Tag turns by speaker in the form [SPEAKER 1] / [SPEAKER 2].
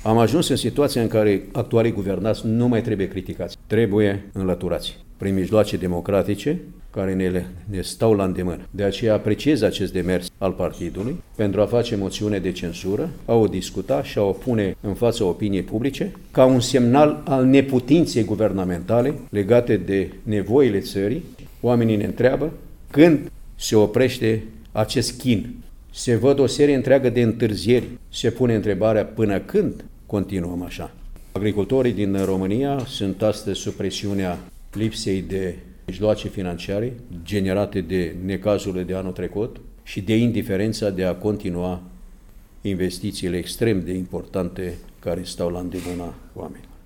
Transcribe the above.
[SPEAKER 1] Am ajuns în situația în care actualii guvernați nu mai trebuie criticați, trebuie înlăturați prin mijloace democratice care ne stau la îndemână. De aceea apreciez acest demers al partidului pentru a face moțiune de cenzură, a o discuta și a o pune în fața opiniei publice ca un semnal al neputinței guvernamentale legate de nevoile țării. Oamenii ne întreabă când se oprește acest chin. Se văd o serie întreagă de întârzieri. Se pune întrebarea până când continuăm așa. Agricultorii din România sunt astăzi sub presiunea lipsei de mijloace financiare generate de necazurile de anul trecut și de indiferența de a continua investițiile extrem de importante care stau la îndemâna oamenilor.